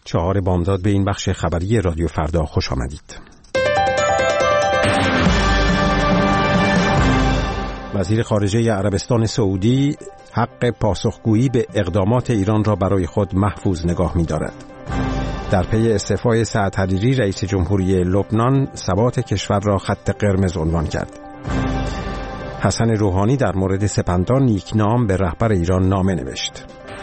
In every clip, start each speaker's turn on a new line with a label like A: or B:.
A: 4 بامداد به این بخش خبری رادیو فردا خوش آمدید. وزیر خارجه عربستان سعودی حق پاسخگویی به اقدامات ایران را برای خود محفوظ نگاه می‌دارد. در پی استعفای سعد حریری رئیس جمهوری لبنان ثبات کشور را خط قرمز عنوان کرد. حسن روحانی در مورد سپندان نیکنام به رهبر ایران نامه نوشت.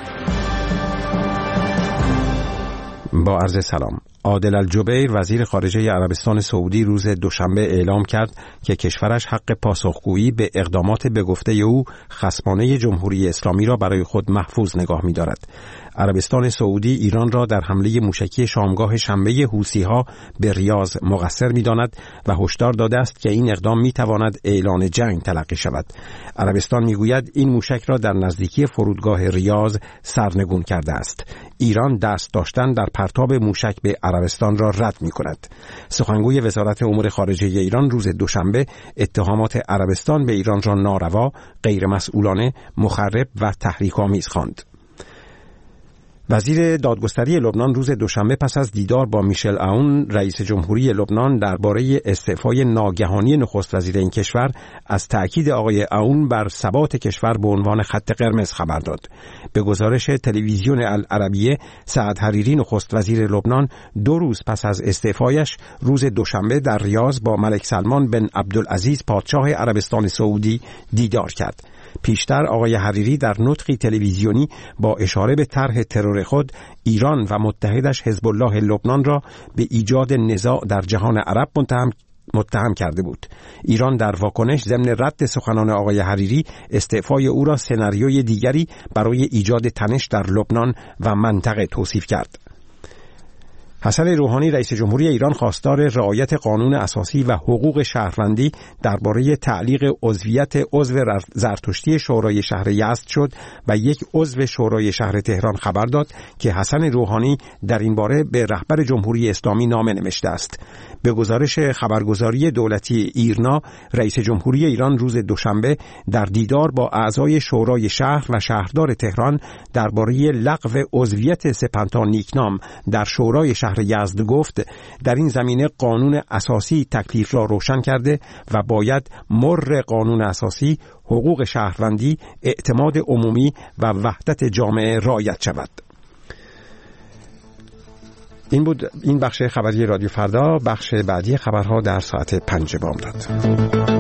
A: با عرض سلام. عادل الجبیر وزیر خارجه عربستان سعودی روز دوشنبه اعلام کرد که کشورش حق پاسخگویی به اقدامات به گفته او خصمانه جمهوری اسلامی را برای خود محفوظ نگاه می‌دارد. عربستان سعودی ایران را در حمله موشکی شامگاه شنبه حوثی‌ها به ریاض مقصر می‌داند و هشدار داده است که این اقدام می‌تواند اعلان جنگ تلقی شود. عربستان می‌گوید این موشک را در نزدیکی فرودگاه ریاض سرنگون کرده است. ایران دست داشتن در پرتاب موشک به عربستان را رد می‌کند. سخنگوی وزارت امور خارجه ایران روز دوشنبه اتهامات عربستان به ایران را ناروا، غیرمسئولانه، مخرب و تحریک‌آمیز خواند. وزیر دادگستری لبنان روز دوشنبه پس از دیدار با میشل عون رئیس جمهوری لبنان درباره استعفای ناگهانی نخست وزیر این کشور از تأکید آقای عون بر ثبات کشور به عنوان خط قرمز خبر داد. به گزارش تلویزیون العربیه، سعد حریری نخست وزیر لبنان 2 روز پس از استعفایش روز دوشنبه در ریاض با ملک سلمان بن عبدالعزیز پادشاه عربستان سعودی دیدار کرد. پیشتر آقای حریری در نطقی تلویزیونی با اشاره به طرح ترور خود ایران و متحدش حزب الله لبنان را به ایجاد نزاع در جهان عرب متهم کرده بود. ایران در واکنش ضمن رد سخنان آقای حریری استعفای او را سناریوی دیگری برای ایجاد تنش در لبنان و منطقه توصیف کرد. حسن روحانی رئیس جمهوری ایران خواستار رعایت قانون اساسی و حقوق شهروندی درباره تعلیق عضویت عضو زرتشتی شورای شهر یزد شد و یک عضو شورای شهر تهران خبر داد که حسن روحانی در این باره به رهبر جمهوری اسلامی نامه نوشته است. به گزارش خبرگزاری دولتی ایرنا، رئیس جمهوری ایران روز دوشنبه در دیدار با اعضای شورای شهر و شهردار تهران درباره لغو عضویت سپندان نیکنام در شورای شهر یزد گفت در این زمینه قانون اساسی تکلیف را روشن کرده و باید مر قانون اساسی، حقوق شهروندی، اعتماد عمومی و وحدت جامعه رعایت شود. این بود این بخش خبری رادیو فردا. بخش بعدی خبرها در ساعت 5 بامداد.